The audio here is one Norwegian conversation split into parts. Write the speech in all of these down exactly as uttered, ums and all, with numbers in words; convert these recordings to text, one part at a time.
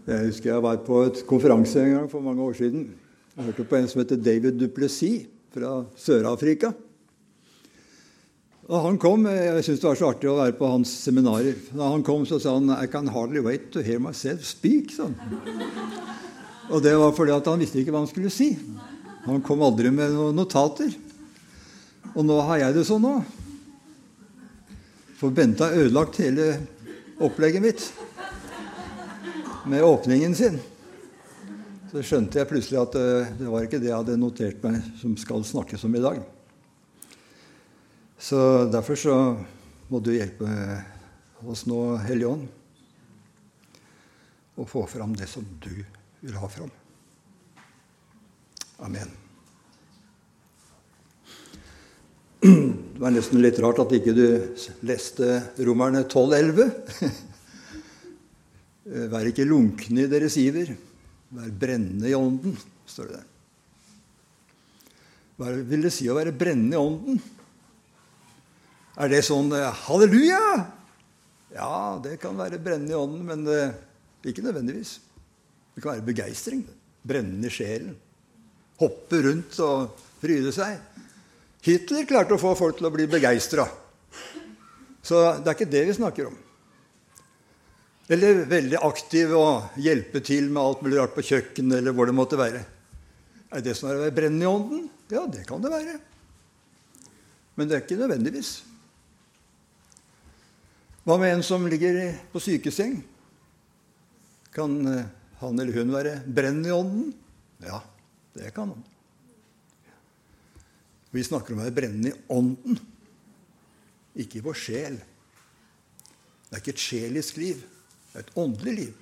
Jeg husker jeg var på et konferanse en gang for mange år siden. Jeg hørte på en som heter David Duplessis fra Sør-Afrika. Og han kom, jeg synes det var så artig å være på hans seminarer. Da han kom så sa han, I can hardly wait to hear myself speak, sånn. Og det var fordi at han visste ikke hva han skulle si. Han kom aldri med noen notater. Og nå har jeg det sånn nå. For Bente har ødelagt hele opplegget mitt med åpningen sin. Så skjønte jeg plutselig at det var ikke det jeg hadde notert meg som skal snakkes om i dag. Så derfor så må du hjelpe oss nå, Hellige Ånd, å få fram det som du vil ha fram. Amen. Det var nesten litt rart at ikke du leste Romerne tolv elleve. Vær ikke lunkne i deres iver. Vær brennende i ånden, står det der. Hva vil det si å være brennende i ånden? Er det sånn, halleluja? Ja, det kan være brennende i ånden, men uh, ikke nødvendigvis. Det kan være begeistring, brennende i sjelen. Hoppe rundt og fryde seg. Hitler klarte å få folk til å bli begeistret. Så det er ikke det vi snakker om. Eller veldig aktiv og hjelpe til med alt mulig rart på kjøkken, eller hvor det måtte være. Er det som er å være brennende i ånden? Ja, det kan det være. Men det er ikke nødvendigvis. Hva med en som ligger på sykeseng? Kan han eller hun være brennende i ånden? Ja, det kan han. Vi snakker om å være brennende i ånden, ikke i vår sjel. Det er ikke et sjelisk liv. Det er et åndelig liv.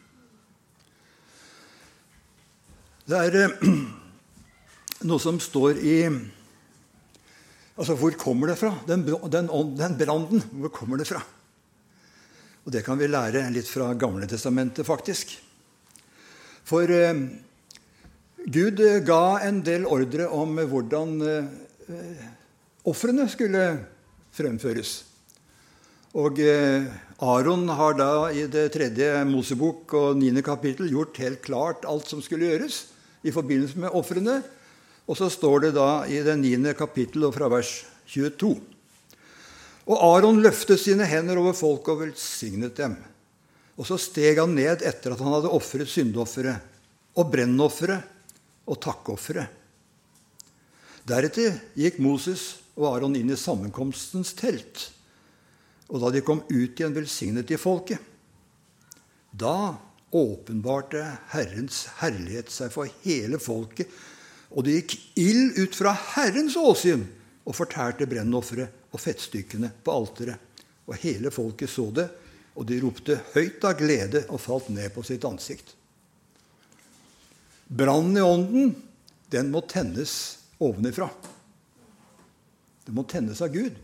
Det er eh, noe som står i Altså, hvor kommer det fra? Den, den, den branden, hvor kommer det fra? Og det kan vi lære litt fra Gamle testamentet, faktisk. For eh, Gud ga en del ordre om hvordan eh, ofrene skulle fremføres. Og eh, Aaron har da i det tredje Mosebok og niende kapittel gjort helt klart alt som skulle gjøres i forbindelse med ofrene. Og så står det da i det niende kapittel og fra vers tjueto. Og Aaron løftet sine hender over folket og velsignet dem. Og så steg han ned etter at han hadde offret syndofferet og brennofferet og takkofferet. Deretter gikk Moses og Aaron inn i sammenkomstens telt. Og da de kom ut igjen velsignet de folket, da åpenbarte Herrens herlighet seg for hele folket, og det gikk ild ut fra Herrens åsyn og fortærte brennofferet og fettstykkene på alteret. Og hele folket så det, og de ropte høyt av glede og falt ned på sitt ansikt. Brannen i ånden, den må tennes ovenifra. Den må tennes av Gud.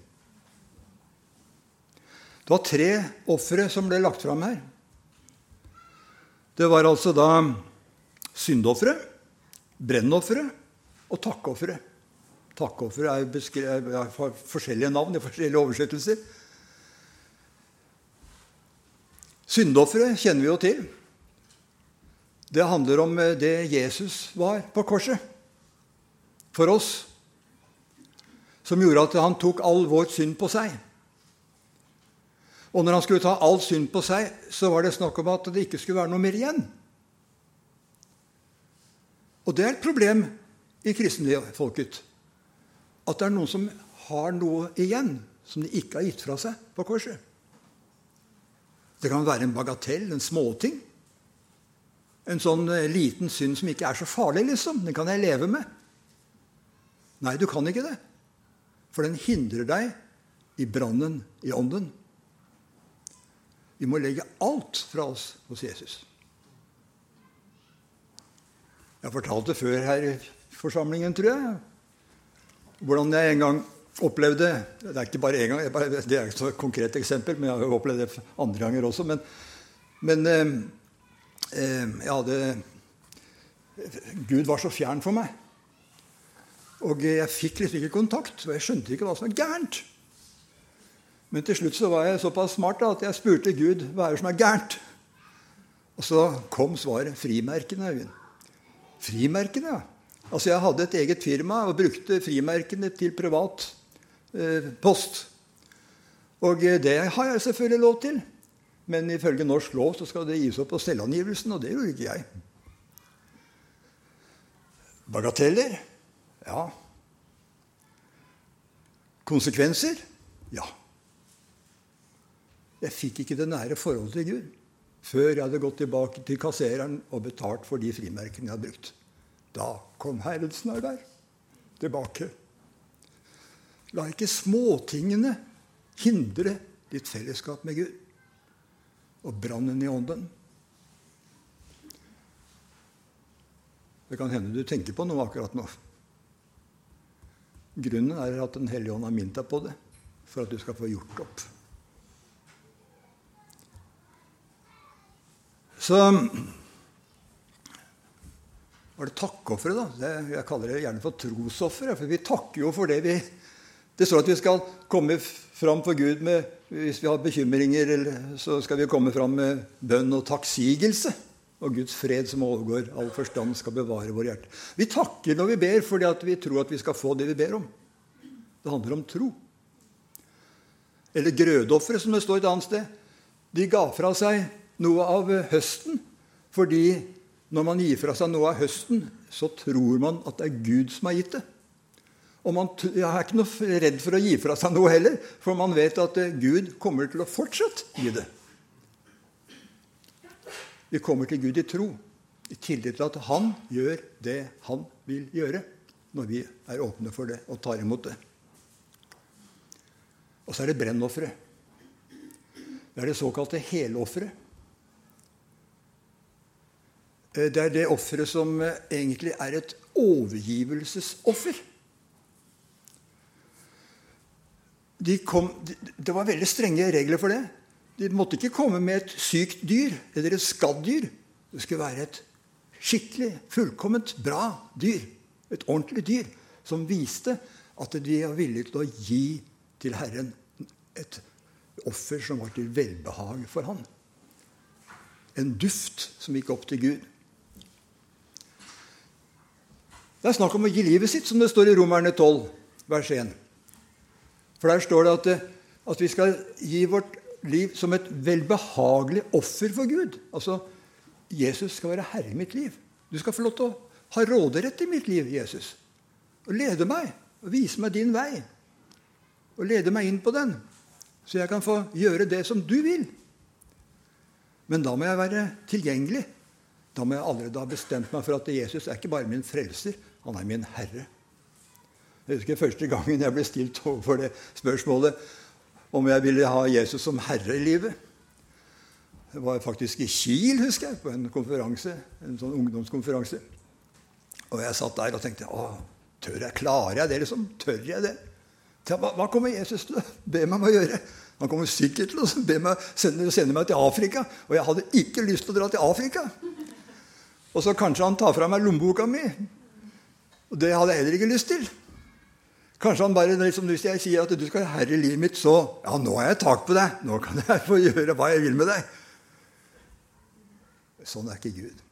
Det var tre offere som ble lagt fram her. Det var altså da syndofferet, brennofferet og takkofferet. Takkofferet er beskrevet av forskjellige navn i forskjellige oversettelser. Syndofferet kjenner vi jo til. Det handler om det Jesus var på korset for oss, som gjorde at han tok all vår synd på seg. Og når han skulle ta all synd på seg, så var det snakk om at det ikke skulle være noe mer igjen. Og det er et problem i kristenfolket, at det er noen som har noe igjen, som de ikke har gitt fra seg på korset. Det kan være en bagatell, en småting. En sånn liten synd som ikke er så farlig, liksom. Den kan jeg leve med. Nei, du kan ikke det. For den hindrer deg i brannen i ånden. Vi må legge alt fra oss hos Jesus. Jeg fortalte før her i forsamlingen, tror jeg, hvordan jeg en gang opplevde, det er ikke bare en gang, det er ikke et konkret eksempel, men jeg har opplevd det andre ganger også, men, men eh, jeg hadde, Gud var så fjern for meg, og jeg fikk liksom ikke kontakt, og jeg skjønte ikke hva som var gærent. Men til slutt så var jeg såpass smart da, at jeg spurte Gud, hva er det som er gærent? Og så kom svaret, frimerkene, Øyvind. Frimerkene, ja. Altså, jeg hadde et eget firma og brukte frimerkene til privat eh, post. Og det har jeg selvfølgelig lov til. Men ifølge norsk lov så skal det gis opp på selvangivelsen, og det gjorde ikke jeg. Bagateller? Ja. Konsekvenser? Ja. Jeg fikk ikke det nære forholdet til Gud før jeg hadde gått tilbake til kassereren og betalt for de frimerkene jeg hadde brukt. Da kom Herrens nærvær tilbake. La ikke småtingene hindre ditt fellesskap med Gud og brannen i ånden. Det kan hende du tenker på noe akkurat nå. Grunnen er at Den hellige ånd har minnet deg på det, for at du skal få gjort opp. Så var det takkoffere, da. Det, jeg kaller det gjerne for trosoffere, for vi takker jo for det vi... Det står at vi skal komme fram for Gud med, hvis vi har bekymringer, eller, så skal vi komme fram med bønn og takksigelse. Og Guds fred som overgår all forstand skal bevare vår hjerte. Vi takker når vi ber, fordi at vi tror at vi skal få det vi ber om. Det handler om tro. Eller grødoffere, som det står et annet sted. De ga fra seg noe av høsten, fordi når man gir fra seg noe av høsten, så tror man at det er Gud som har gitt det. Og man jeg er ikke noe redd for å gi fra seg noe heller, for man vet at Gud kommer til å fortsette gi det. Vi kommer til Gud i tro, i tillit til at han gjør det han vil gjøre, når vi er åpne for det og tar imot det. Og så er det brennoffere. Det er det såkalte heloffere. Det er det offeret som egentlig er et overgivelsesoffer. De kom, det var veldig strenge regler for det. De måtte ikke komme med et sykt dyr eller et skadddyr. Det skulle være et skikkelig, fullkomment bra dyr. Et ordentlig dyr som viste at de var villige til å gi til Herren et offer som var til velbehag for han. En duft som gikk opp til Gud. Det er snakk om å gi livet sitt, som det står i Romerne tolv, vers én. For der står det at, at vi skal gi vårt liv som et velbehagelig offer for Gud. Altså, Jesus skal være herre i mitt liv. Du skal få lov til å ha råderett i mitt liv, Jesus. Og lede meg, og vise meg din vei. Og lede meg inn på den, så jeg kan få gjøre det som du vil. Men da må jeg være tilgjengelig. Da må jeg allerede ha bestemt meg for at Jesus er ikke bare min frelser, han er min herre. Jeg husker første gangen jeg ble stilt overfor det spørsmålet om jeg ville ha Jesus som herre i livet. Det var faktisk i Kiel, husker jeg, på en konferanse, en sånn ungdomskonferanse. Og jeg satt der og tenkte, å, tør jeg, klarer jeg det liksom? Tør jeg det? Hva, hva kommer Jesus til å be meg om å gjøre? Han kommer sikkert til å be meg, sende, sende meg til Afrika, og jeg hadde ikke lyst til å dra til Afrika. Og så kanskje han tar fra meg lommeboka mi, og det hadde jeg heller ikke lyst til. Kanskje han bare, liksom, hvis jeg sier at du skal ha herre i livet mitt, så, ja, nå har jeg tak på deg, nå kan jeg få gjøre hva jeg vil med deg. Sånn er ikke Gud.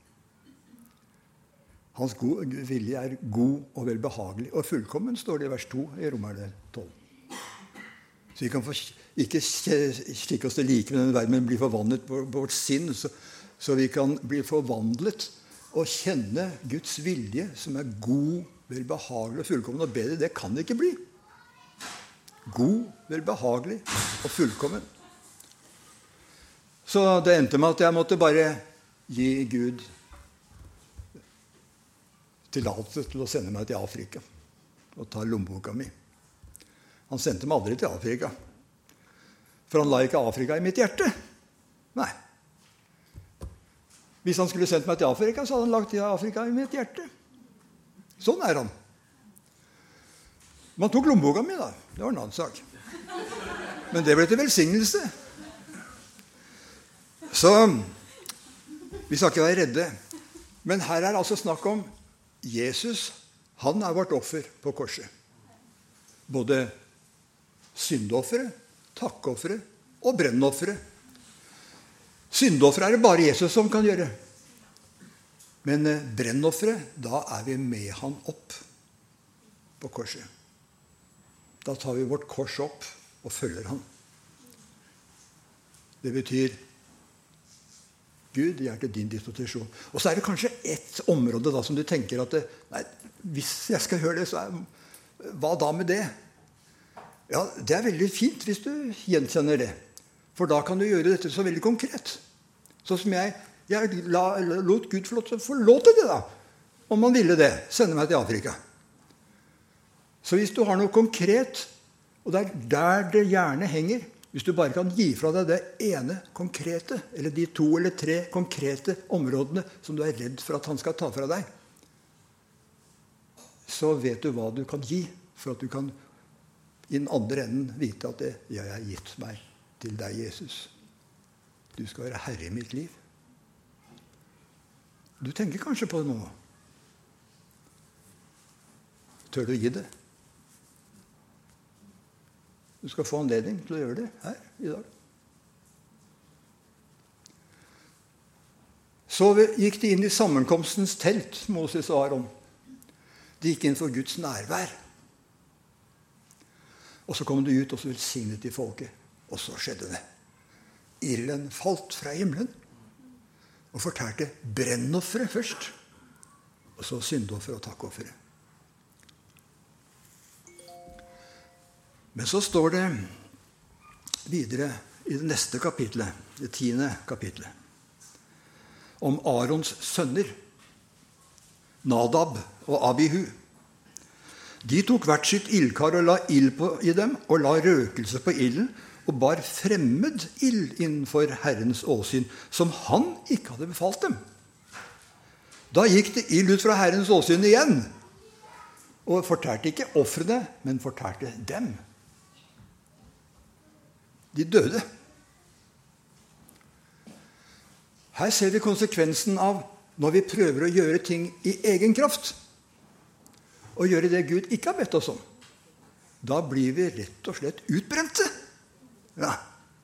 Hans gode vilje er god og velbehagelig, og fullkommen, står det i vers to i Romerne tolv. Så vi kan få, ikke stikke oss til like med denne verden, men bli forvandlet på, på vårt sinn, så, så vi kan bli forvandlet og kjenne Guds vilje, som er god, velbehagelig og fullkommen. Og bedre, det kan det ikke bli. God, velbehagelig og fullkommen. Så det endte med at jeg måtte bare gi Gud tillatelse til å sende meg til Afrika og ta lommeboka mi. Han sendte meg aldri til Afrika, for han la ikke Afrika i mitt hjerte. Nei. Hvis han skulle sendt meg til Afrika, så hadde han lagt Afrika i mitt hjerte. Sånn er han. Man tok lommeboka mi, da. Det var en annen sak. Men det ble til velsignelse. Så vi skal ikke være redde. Men her er altså snakk om Jesus. Han er vårt offer på korset. Både syndoffere, takkoffere og brennoffere. Syndeoffer er det bare Jesus som kan gjøre. Men brennofferet, da er vi med han opp på korset. Da tar vi vårt kors opp og følger han. Det betyr Gud, jeg er til din disposisjon. Og så er det kanskje ett område da som du tenker at det, nei, hvis jeg skal høre det, så er, hva da med det? Ja, det er veldig fint hvis du gjenkjenner det. For da kan du gjøre dette så veldig konkret. Sånn som jeg, jeg la, lot Gud få lov til å få lov til det da. Om han ville det, sende meg til Afrika. Så hvis du har noe konkret, og det er der det gjerne henger, hvis du bare kan gi fra deg det ene konkrete, eller de to eller tre konkrete områdene som du er redd for at han skal ta fra deg, så vet du hva du kan gi, for at du kan i den andre enden vite at det, jeg har gitt meg til deg, Jesus. Du skal være herre i mitt liv. Du tenker kanskje på det nå. Tør du gi det? Du skal få anledning til å gjøre det her i dag. Så gikk de inn i sammenkomstens telt, Moses og Aaron. De gikk inn for Guds nærvær. Og så kom de ut, og så velsignet de folket. Og så skjedde det. Ilden falt fra himmelen og fortærte brennofferet først, og så syndofferet og takkofferet. Men så står det videre i det neste kapitlet, det tiende kapitlet, om Arons sønner, Nadab og Abihu. De tok hvert sitt ildkar og la ild på i dem, og la røkelse på ilden, og bar fremmed ild innenfor Herrens åsyn, som han ikke hadde befalt dem. Da gikk det ild ut fra Herrens åsyn igjen, og fortærte ikke offrene, men fortærte dem. De døde. Her ser vi konsekvensen av når vi prøver å gjøre ting i egen kraft, og gjøre det Gud ikke har bedt oss om. Da blir vi rett og slett utbrente. Ja.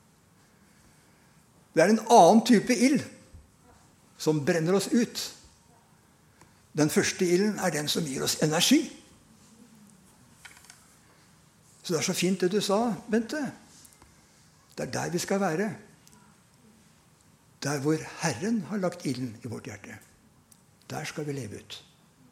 Det er en annen type ild som brenner oss ut. Den første ilden er den som gir oss energi. Så det er så fint det du sa, Bente. Det er der vi skal være. Der hvor Herren har lagt ilden i vårt hjerte. Der skal vi leve ut.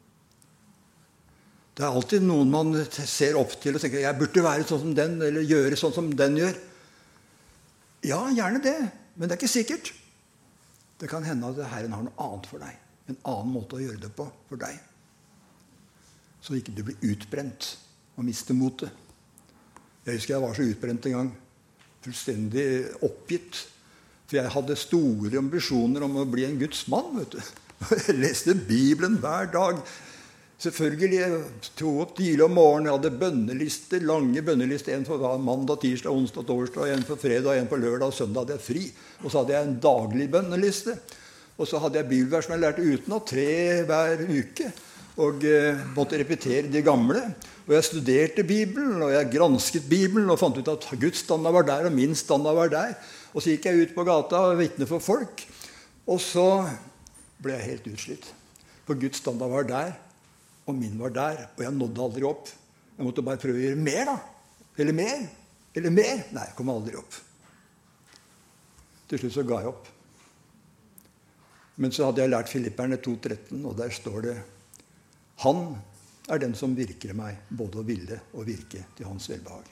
Det er alltid noen man ser opp til og tenker, jeg burde være sånn som den, eller gjøre sånn som den gjør. Ja, gjerne det, men det er ikke sikkert. Det kan hende at Herren har noe annet for deg. En annen måte å gjøre det på for deg. Så ikke du blir utbrent og mister motet. Jeg husker jeg var så utbrent en gang. Fullstendig oppgitt. For jeg hadde store ambisjoner om å bli en Guds mann, vet du. Jeg leste Bibelen hver dag. Selvfølgelig, jeg tog opp tidlig om morgenen. Jeg hadde bønnelister, lange bønnelister. En for mandag, tirsdag, onsdag, torsdag, en for fredag, en for lørdag, og søndag hadde jeg fri. Og så hadde jeg en daglig bønneliste. Og så hadde jeg bibelvers som jeg lærte utenat, tre hver uke. Og eh, måtte repetere de gamle. Og jeg studerte Bibelen, og jeg gransket Bibelen, og fant ut at Guds standard var der, og min standard var der. Og så gikk jeg ut på gata og vitnet for folk. Og så ble jeg helt utslitt. For Guds standard var der, og min var der, og jeg nådde aldri opp. Jeg måtte bare prøve å gjøre mer da. Eller mer. Eller mer. Nei, jeg kom aldri opp. Til slutt så ga jeg opp. Men så hadde jeg lært Filipperne to tretten, og der står det, han er den som virker meg, både å ville og virke til hans velbehag.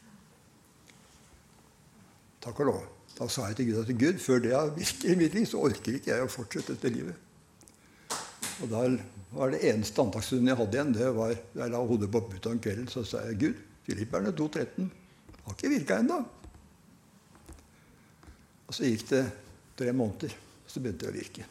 Takk og lov. Da sa jeg til Gud at Gud, før det jeg virker i mitt liv, så orker ikke jeg å fortsette dette livet. Og da var det eneste antaksstunden jeg hadde igjen, det var, jeg la hodet på puta om kvelden, så sa jeg, Gud, Filipperne to tretten, har ikke virket enda. Og så gikk det tre måneder, så begynte det å virke.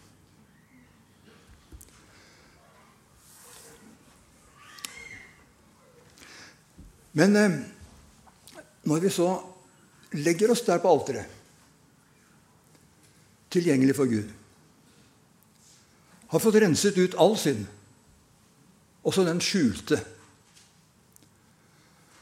Men eh, når vi så legger oss der på alteret, tilgjengelig for Gud, har fått renset ut all synd, også den skjulte,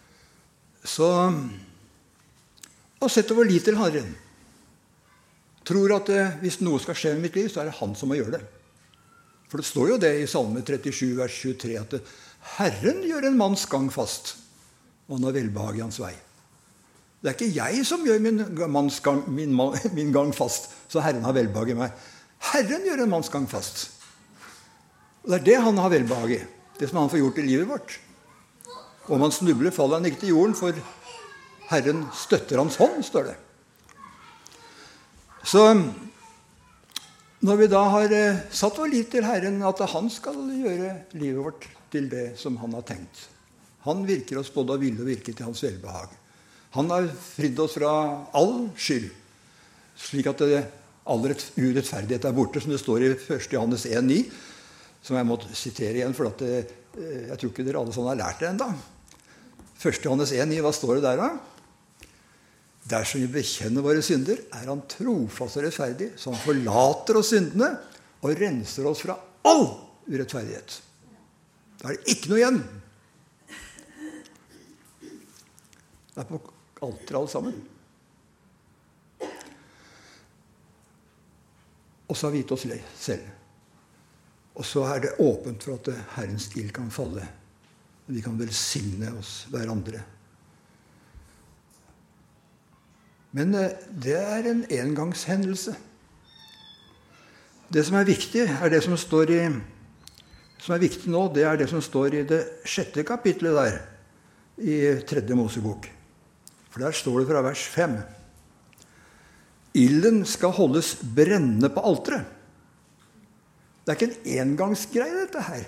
så og setter vår lit til Herren, tror at eh, hvis noe skal skje i mitt liv, så er det han som må gjøre det. For det står jo det i Salme trettisju, vers tjuetre, at Herren gjør en manns gang fast, og han har velbehag i hans vei. Det er ikke jeg som gjør min, manns gang, min, min gang fast, så Herren har velbehag i meg. Herren gjør en manns gang fast. Og det er det han har velbehag i. Det som han får gjort i livet vårt. Og om han snubler, faller han ikke til jorden, for Herren støtter hans hånd, står det. Så når vi da har satt vår lit til Herren, at han skal gjøre livet vårt til det som han har tenkt. Han virker oss både av vilje og virke til hans velbehag. Han har fridd oss fra all skyld, slik at det, all urettferdighet er borte, som det står i første Johannes en ni, som jeg må sitere igjen, for at det, jeg tror ikke dere alle sånn har lært det enda. første Johannes en ni, hva står det der da? Dersom vi bekjenner våre synder, er han trofast og rettferdig, så han forlater oss syndene og renser oss fra all urettferdighet. Da er det ikke noe igjen. Det er på alteret alle sammen. Og så har vi gitt oss selv. Og så er det åpent for at Herrens ild kan falle. Vi kan velsigne oss hverandre. Men det er en engangshendelse. Det som er viktig, er det som står i, som er viktig nå, det er det som står i det sjette kapitlet der, i tredje Mosebok. For der står det fra vers fem. Ilden skal holdes brennende på alteret. Det er ikke en engangsgreie, dette her.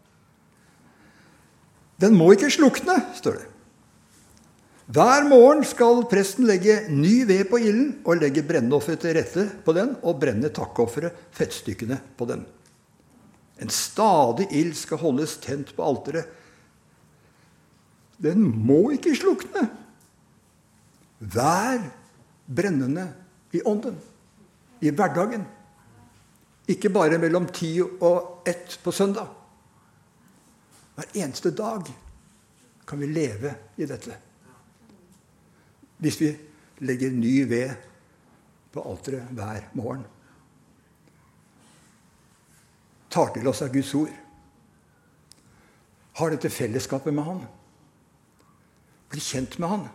Den må ikke slukne, står det. Hver morgen skal presten legge ny ved på ilden og legge brenneofferet til rette på den og brenne takkofferet, fettstykkene på den. En stadig ild skal holdes tent på alteret. Den må ikke slukne. Vær brennende i ånden, i hverdagen. Ikke bare mellom ti og ett på søndag. Hver eneste dag kan vi leve i dette. Hvis vi legger ny ved på alteret hver morgen. Tar til oss av Guds ord. Har dette fellesskapet med han. Blir kjent med han.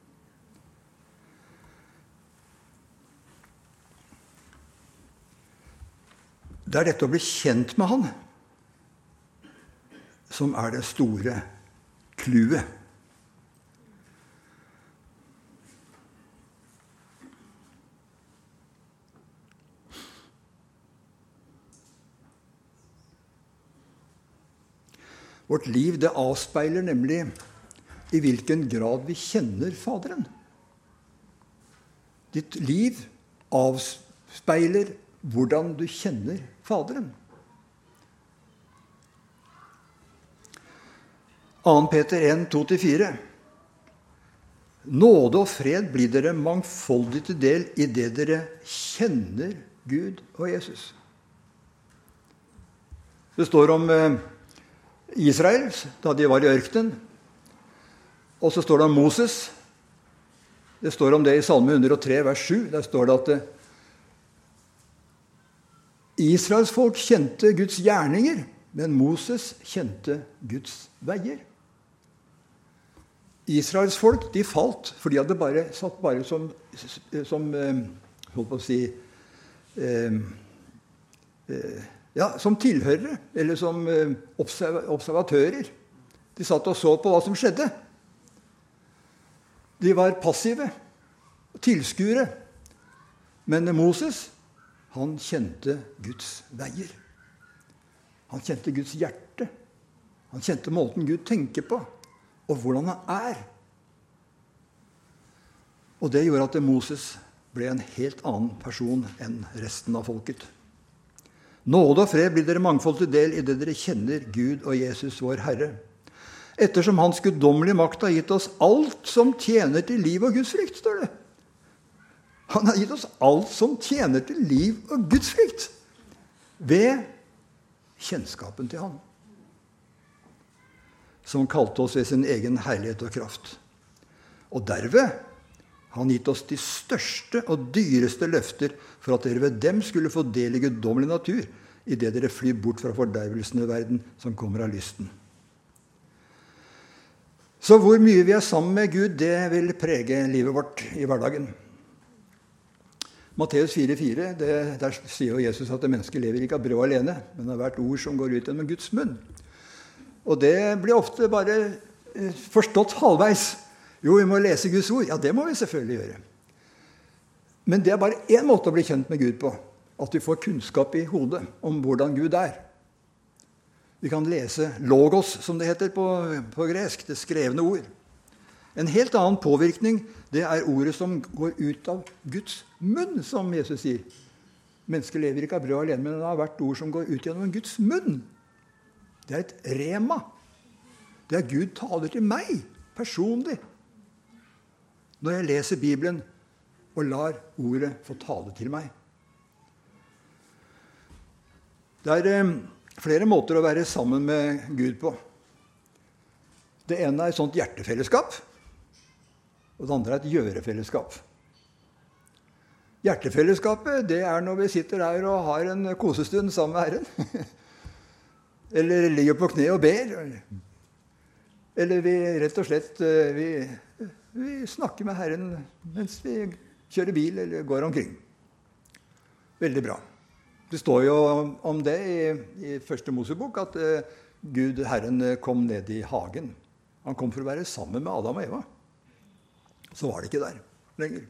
Det er dette å bli kjent med han som er det store clouet. Vårt liv, det avspeiler nemlig i hvilken grad vi kjenner Faderen. Ditt liv avspeiler hvordan du kjenner Faderen. Annen Peter en, to til fire. Nåde og fred blir dere mangfoldig til del i det dere kjenner Gud og Jesus. Det står om Israel, da de var i ørkenen. Og så står det om Moses. Det står om det i Salme hundre og tre, vers sju. Der står det at Israels folk kjente Guds gjerninger, men Moses kjente Guds veier. Israels folk, de falt, for de hadde bare satt bare som, som holdt på å si, eh, eh, ja, som tilhørere, eller som observatører. De satt og så på hva som skjedde. De var passive, tilskuere. Men Moses, han kjente Guds veier. Han kjente Guds hjerte. Han kjente måten Gud tenker på, og hvordan han er. Og det gjorde at Moses ble en helt annen person enn resten av folket. Nåde og fred blir dere mangfold til del i det dere kjenner Gud og Jesus, vår Herre. Ettersom hans guddommelige makt har gitt oss alt som tjener til liv og Guds frykt, står det. Han har gitt oss alt som tjener til liv og Guds frykt, ved kjennskapen til han, som kalte oss ved sin egen herlighet og kraft. Og derved Han har gitt oss de største og dyreste løfter for at dere ved dem skulle få del i guddommelig natur, i det dere flyr bort fra fordervelsen i verden som kommer av lysten. Så hvor mye vi er sammen med Gud, det vil prege livet vårt i hverdagen. Matteus fire fire, der sier jo Jesus at det mennesket lever ikke av brød alene, men av hvert ord som går ut gjennom Guds munn. Og det blir ofte bare forstått halvveis. Jo, vi må lese Guds ord. Ja, det må vi selvfølgelig gjøre. Men det er bare én måte å bli kjent med Gud på. At vi får kunnskap i hodet om hvordan Gud er. Vi kan lese logos, som det heter på, på gresk, det skrevne ord. En helt annen påvirkning, det er ordet som går ut av Guds munn, som Jesus sier. Mennesket lever ikke av brød alene, men det har hvert ord som går ut gjennom Guds munn. Det er et rema. Det er Gud taler til meg, personlig. Når jeg leser Bibelen og lar ordet få tale til meg. Det er eh, flere måter å være sammen med Gud på. Det ene er et sånt hjertefellesskap, og det andre er et gjørefellesskap. Hjertefellesskapet, det er når vi sitter der og har en kosestund sammen med Herren. Eller ligger på kne og ber. Eller vi rett og slett vi, vi snakker med Herren mens vi kjører bil eller går omkring. Veldig bra. Det står jo om det i, i første Mosebok at uh, Gud, Herren, kom ned i hagen. Han kom for å være sammen med Adam og Eva. Så var det ikke der lenger.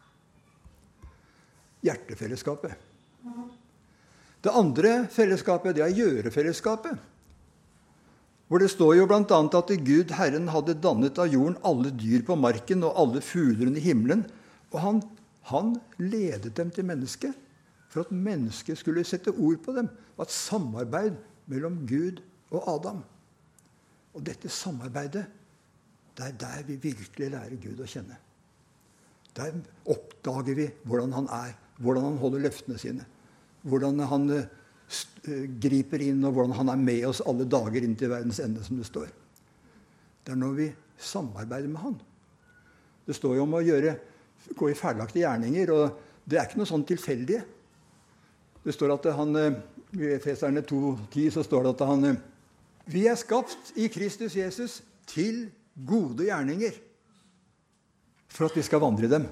Hjertefellesskapet. Det andre fellesskapet, det er gjørefellesskapet. Hvor det står jo blant annet at Gud, Herren, hadde dannet av jorden alle dyr på marken og alle fugler i himmelen. Og han, han ledet dem til mennesket for at mennesket skulle sette ord på dem. Og et samarbeid mellom Gud og Adam. Og dette samarbeidet, det er der vi virkelig lærer Gud å kjenne. Der oppdager vi hvordan han er, hvordan han holder løftene sine, hvordan han griper inn, og hvordan han er med oss alle dager inn til verdens ende, som det står. Det er når vi samarbeider med han. Det står jo om å gjøre, gå i ferdelagte gjerninger, og det er ikke noe sånn tilfeldig. Det står at han, i Efeserne to ti, så står det at han, vi er skapt i Kristus Jesus til gode gjerninger, for at vi skal vandre i dem.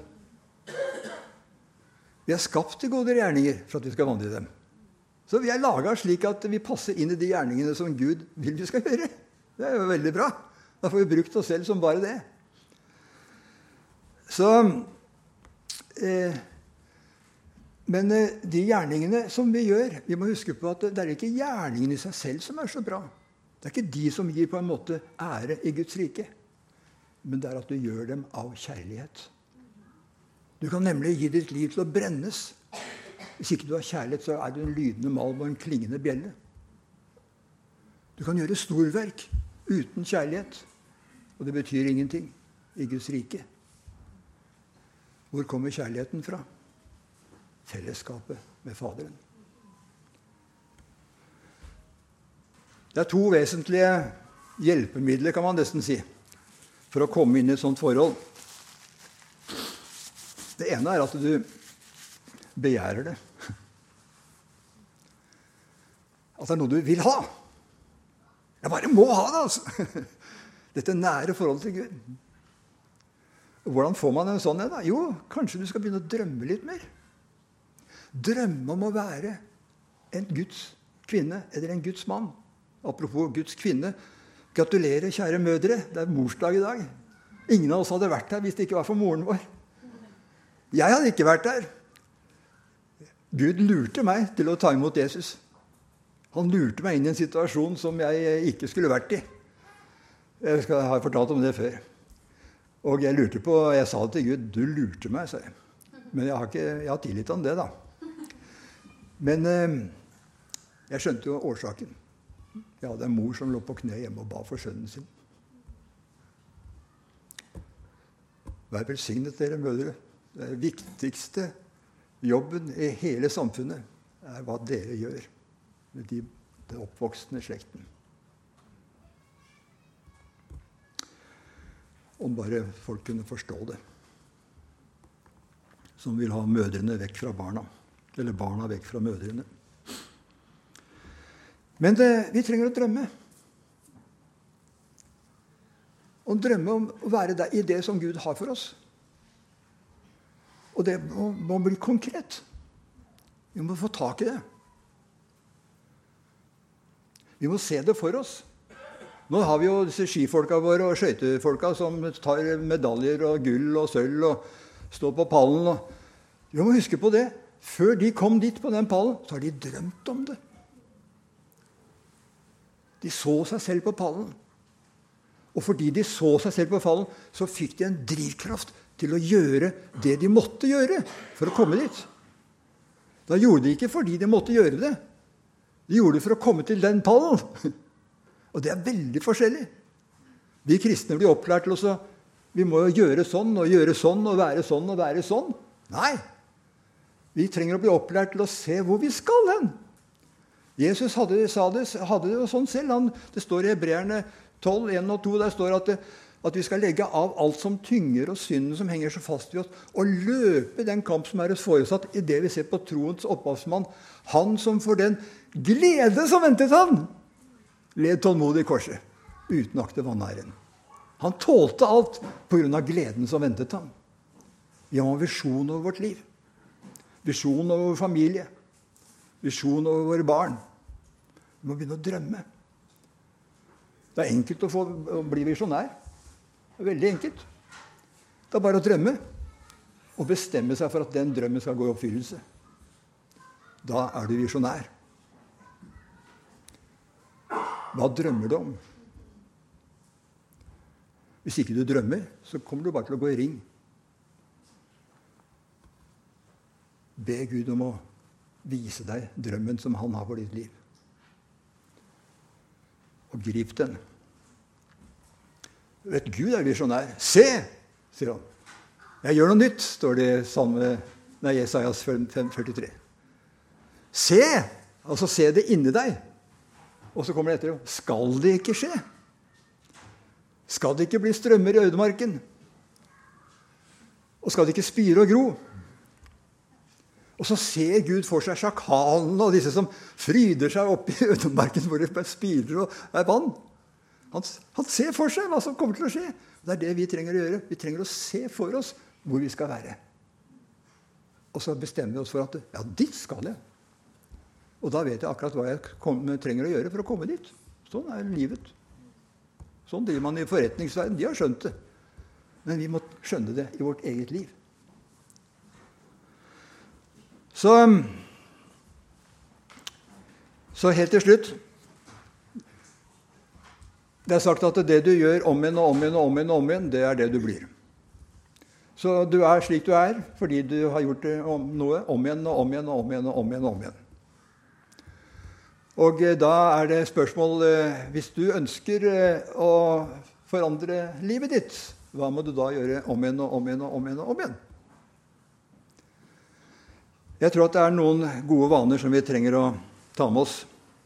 Vi er skapt til gode gjerninger for at vi skal vandre i dem. Så vi er laget slik at vi passer inn i de gjerningene som Gud vil vi skal gjøre. Det er jo veldig bra. Da får vi brukt oss selv som bare det. Så, eh, men eh, de gjerningene som vi gjør, vi må huske på at det er ikke gjerningene i seg selv som er så bra. Det er ikke de som gir på en måte ære i Guds rike. Men det er at du gjør dem av kjærlighet. Du kan nemlig gi ditt liv til å brennes. Hvis ikke du har kjærlighet, så er du en lydende malm og en klingende bjelle. Du kan gjøre storverk uten kjærlighet. Og det betyr ingenting i Guds rike. Hvor kommer kjærligheten fra? Fellesskapet med Faderen. Det er to vesentlige hjelpemidler, kan man nesten si, for å komme inn i et sånt forhold. Det ene er at du begjærer det. At det er noe du vil ha. Jeg bare må ha det, altså. Dette nære forholdet til Gud. Og hvordan får man en sånn en, da? Jo, kanskje du skal begynne å drømme litt mer. Drømme om å være en Guds kvinne eller en Guds mann. Apropos Guds kvinne. Gratulerer, kjære mødre. Det er morsdag i dag. Ingen av oss hadde vært her hvis det ikke var for moren vår. Jeg hadde ikke vært der. Gud lurte meg til å ta imot Jesus. Han lurte meg inn i en situasjon som jeg ikke skulle vært i. Jeg skal ha fortalt om det før. Og jeg lurte på, jeg sa det til Gud, du lurte meg, sa jeg. Men jeg har, ikke, jeg har tilgitt han det, da. Men eh, jeg skjønte jo årsaken. Jeg hadde en mor som lå på kne hjemme og ba for sønnen sin. Vær velsignet dere, mødre. Det viktigste jobben i hele samfunnet er hva dere gjør med de, den oppvoksende slekten. Om bare folk kunne forstå det. som vil ha mødrene vekk fra barna. Eller barna vekk fra mødrene. Men det, vi trenger å drømme. Å drømme om å være der i det som Gud har for oss. Og det må, må bli konkret. Vi må få tak i det. Vi må se det for oss. Nå har vi jo disse skifolka våre og skøytefolka som tar medaljer og gull og sølv og står på pallen. Og vi må huske på det. Før de kom dit på den pallen, så har de drømt om det. De så seg selv på pallen. Og fordi de så seg selv på pallen, så fikk de en drivkraft til å gjøre det de måtte gjøre for å komme dit. Da gjorde de ikke fordi de måtte gjøre det. De gjorde det for å komme til den pallen. Og det er veldig forskjellig. Vi kristne blir opplært til å vi må gjøre sånn og gjøre sånn og være sånn og være sånn. Nei. Vi trenger å bli opplært til å se hvor vi skal hen. Jesus hadde, sa det, hadde det jo sånn selv. Han, det står i Hebreerne tolv, en og to, der står at, det, at vi skal legge av alt som tynger og synden som henger så fast i oss, og løpe den kamp som er oss foresatt i det vi ser på troens opphavsmann. Han som for den glede som ventet han, led tålmodig i korset, uten akte vanæren. Han tålte alt på grunn av gleden som ventet ham. Vi har en visjon over vårt liv. Visjon over vår familie. Visjon over våre barn. Vi må begynne å drømme. Det er enkelt å, få, å bli visjonær. Det er veldig enkelt. Det er bare å drømme og bestemme seg for at den drømmen skal gå i oppfyllelse. Da er du visjonær. Hva drømmer du om? Hvis ikke du drømmer, så kommer du bare til å gå i ring. Be Gud om å vise deg drømmen som han har for ditt liv. Og grip den. Vet Gud er visjonær. Se, sier han. Jeg gjør noe nytt, står det i Salme, nei, Jesajas fem førtitre. Se, altså se det inni deg. Og så kommer det etter, skal det ikke skje? Skal det ikke bli strømmer i ødemarken? Og skal det ikke spire og gro? Og så ser Gud for seg sjakalene og disse som fryder seg opp i ødemarken hvor det spirer og er vann. Han, han ser for seg hva som kommer til å skje. Det er det vi trenger å gjøre. Vi trenger å se for oss hvor vi skal være. Og så bestemmer vi oss for at ja, dit skal jeg. Og da vet jeg akkurat hva jeg kom, trenger å gjøre for å komme dit. Sånn er livet. Sånn driver man i forretningsverden. De har skjønt det. Men vi må skjønne det i vårt eget liv. Så, så helt til slutt. Det er sagt at det du gjør om igjen og om igjen og om igjen, og om igjen, det er det du blir. Så du er slik du er fordi du har gjort noe om igjen og om igjen og om igjen og om igjen. Og om igjen. Og da er det spørsmål, hvis du ønsker å forandre livet ditt, hva må du da gjøre om igjen og om igjen og om igjen og om igjen? Jeg tror at det er noen gode vaner som vi trenger å ta med oss.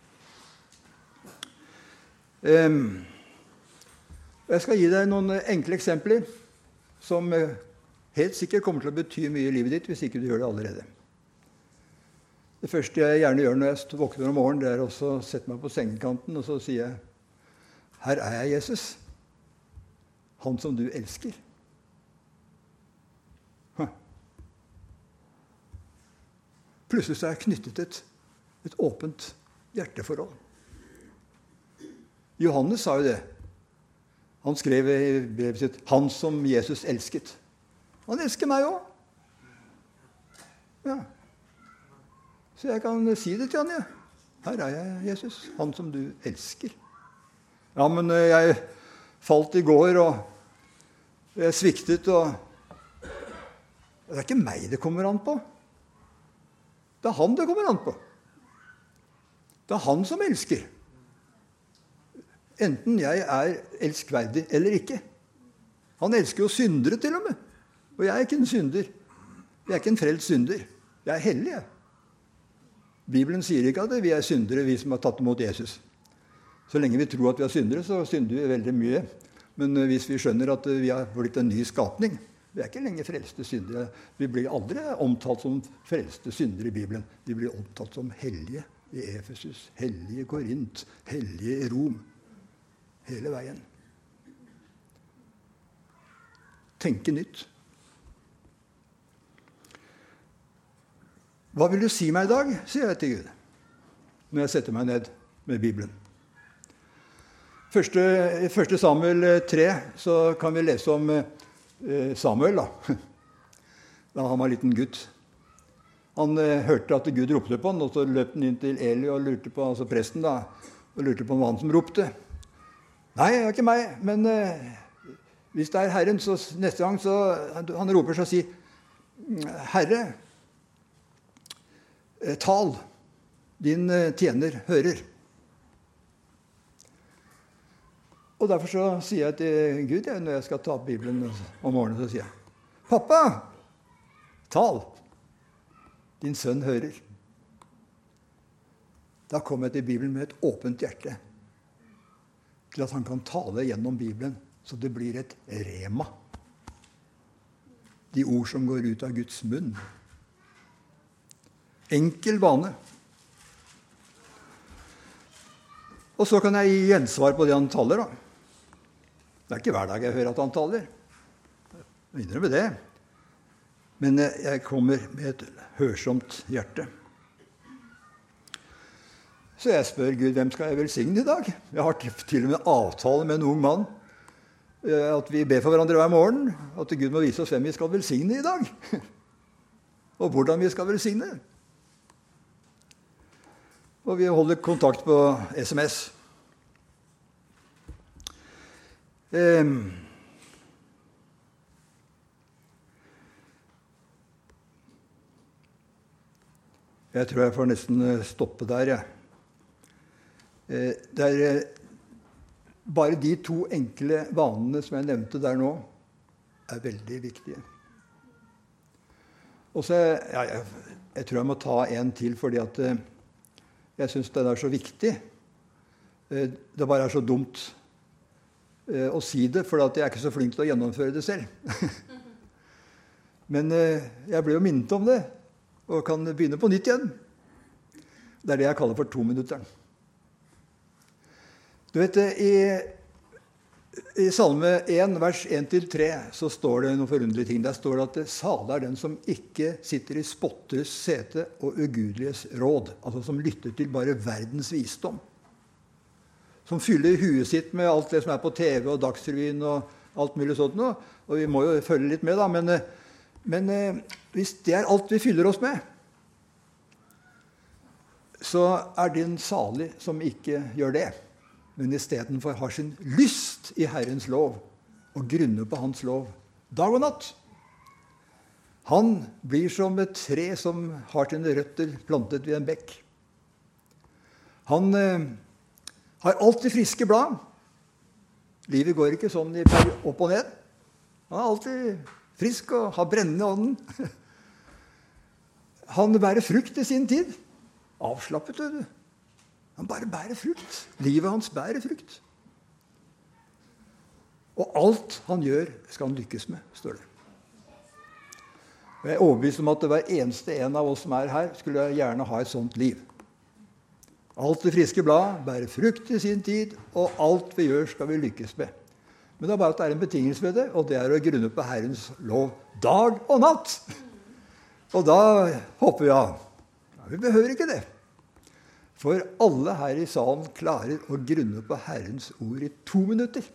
Jeg skal gi deg noen enkle eksempler som helt sikkert kommer til å bety mye i livet ditt hvis ikke du gjør det allerede. Det første jeg gjerne gjør når jeg våkner om morgenen, det er også å sette meg på sengekanten, og så sier jeg, her er jeg, Jesus, han som du elsker. Huh. Plutselig så er jeg knyttet et, et åpent hjerteforhold. Johannes sa jo det. Han skrev i brevet sitt, han som Jesus elsket. Han elsker meg også. Ja. Så jeg kan si det til han, ja. Her er jeg, Jesus, han som du elsker. Ja, men jeg falt i går, og jeg sviktet, og det er ikke meg det kommer an på. Det er han det kommer an på. Det er han som elsker. Enten jeg er elskverdig eller ikke. Han elsker jo syndere til og med. Og jeg er ikke en synder. Jeg er ikke en frelst synder. Jeg er hellig, jeg. Bibelen sier ikke at vi er syndere, vi som har tatt imot Jesus. Så lenge vi tror at vi er syndere, så synder vi veldig mye. Men hvis vi skjønner at vi har blitt en ny skapning, Vi er ikke lenger frelste syndere. Vi blir aldri omtalt som frelste syndere i Bibelen. Vi blir omtalt som hellige i Efesus, hellige i Korint, hellige i Rom. Hele veien. Tenke nytt. Hva vil du si meg i dag, sier jeg til Gud, når jeg setter meg ned med Bibelen. Første, I første Samuel tre så kan vi lese om eh, Samuel, da. Da han var en liten gutt. Han eh, hørte at Gud ropte på han, og så løp han inn til Eli og lurte på, altså presten da, og lurte på hva han som ropte. Nei, det er ikke meg, men eh, hvis det er Herren, så neste gang så, han roper så si, Herre, eh, tal, din eh, tjener hører. Og derfor så sier jeg til Gud, jeg, når jeg skal ta opp Bibelen om morgenen, så sier jeg, Pappa, tal, din sønn hører. Da kommer jeg til Bibelen med et åpent hjerte, til at han kan tale gjennom Bibelen, så det blir et rema. De ord som går ut av Guds munn. Enkel vane. Og så kan jeg gi gjensvar på det han taler, da. Det er ikke hver dag jeg hører at han taler. Jeg innrømmer det. Men jeg kommer med et hørsomt hjerte. Så jeg spør Gud, hvem skal jeg velsigne i dag? Jeg har til og med avtale med en ung mann, at vi ber for hverandre hver morgen, at Gud må vise oss hvem vi skal velsigne i dag. Og hvordan vi skal velsigne. Og vi holder kontakt på S M S. Um, jeg tror jeg får nesten stoppe der, jeg. Uh, det er uh, bare de to enkle vanene som jeg nevnte der nå, er veldig viktige. Og så, ja, jeg, jeg tror jeg må ta en til, fordi at uh, jeg synes det er så viktig. Uh, det bare er så dumt å si det, for jeg er ikke så flink til å gjennomføre det selv. Men jeg ble jo minnet om det, og kan begynne på nytt igjen. Det er det jeg kaller for to-minutteren. Du vet, i, i Salme én, vers én til tre, så står det noen forunderlige ting. Der står det at det salig er den som ikke sitter i spotteres sete og ugudeliges råd, altså som lytter til bare verdens visdom. Som fyller huet sitt med alt det som er på T V og Dagsrevyen og alt mulig sånt nå. Og vi må jo følge litt med, da. Men, men hvis det er alt vi fyller oss med, så er den salig som ikke gjør det. Men i stedet for har sin lyst i Herrens lov og grunner på hans lov dag og natt. Han blir som et tre som har sine røtter plantet ved en bekk. Han har alltid friske blad. Livet går ikke sånn opp og ned. Han er alltid frisk og har brennende ånden. Han bærer frukt i sin tid. Avslappet, du. Han bare bærer frukt. Livet hans bærer frukt. Og alt han gjør, skal han lykkes med, står det. Og jeg er overbevist om at hver eneste en av oss som er her, skulle gjerne ha et sånt liv. Alt det friske blad bærer frukt i sin tid, og alt vi gjør skal vi lykkes med. Men det er bare at det er en betingelse ved det, og det er å grunne på Herrens lov dag og natt. Og da hopper vi av. Ja, vi behøver ikke det. For alle her i salen klarer å grunne på Herrens ord i to minutter.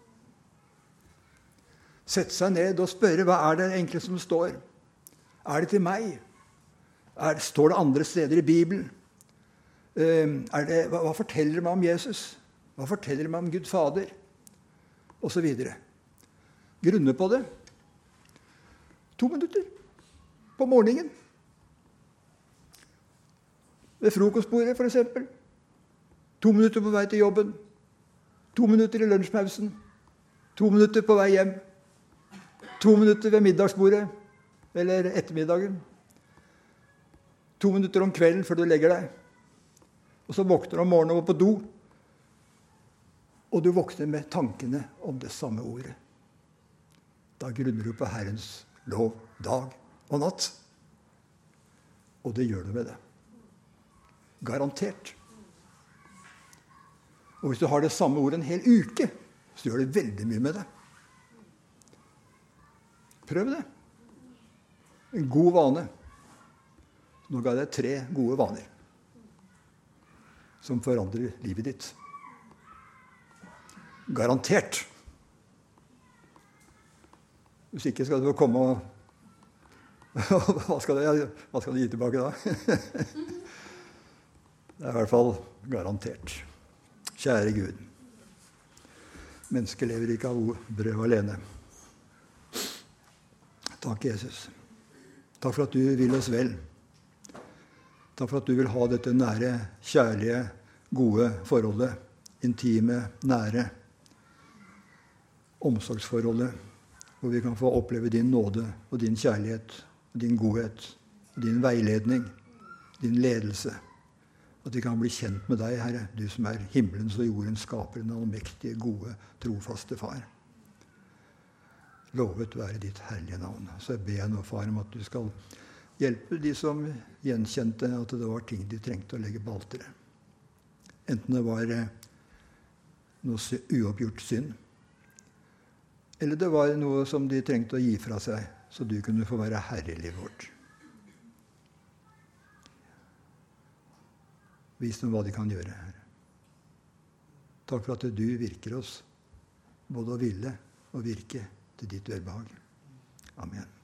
Sette seg ned og spørre, hva er det egentlig som står? Er det til meg? Er, står det andre steder i Bibelen? Er det, hva, hva forteller det meg om Jesus? Hva forteller det meg om Gud Fader? Og så videre. Grunne på det. To minutter på morgenen. Ved frokostbordet, for eksempel. To minutter på vei til jobben. To minutter i lunsjpausen. To minutter på vei hjem. To minutter ved middagsbordet. Eller ettermiddagen. To minutter om kvelden før du legger deg. Og så våkner du om morgenen og går på do. Og du våkner med tankene om det samme ordet. Da grunner du på Herrens lov dag og natt. Og det gjør du med det. Garantert. Og hvis du har det samme ordet en hel uke, så gjør det veldig mye med det. Prøv det. En god vane. Nå ga jeg deg tre gode vaner som forandrer livet ditt. Garantert. Hvis ikke skal du få komme og hva, skal du, hva skal du gi tilbake da? Det er i hvert fall garantert. Kjære Gud. Mennesker lever ikke av brød alene. Takk, Jesus. Takk for at du vil oss vel. Takk for at du vil ha dette nære, kjærlige, gode forholdet. Intime, nære omsorgsforholdet. Hvor vi kan få oppleve din nåde og din kjærlighet, og din godhet, og din veiledning, din ledelse. At vi kan bli kjent med deg, Herre, du som er himmelens og jordens skaper, den allmektige, gode, trofaste far. Lovet være ditt herlige navn. Så jeg ber nå, far, om at du skal hjelpe de som gjenkjente at det var ting de trengte å legge på alteret. Enten det var noe uoppgjort synd, eller det var noe som de trengte å gi fra seg, så du kunne få være herre i livet vårt. Vis dem hva de kan gjøre, Herre. Takk for at du virker oss, både å ville og virke til ditt velbehag. Amen.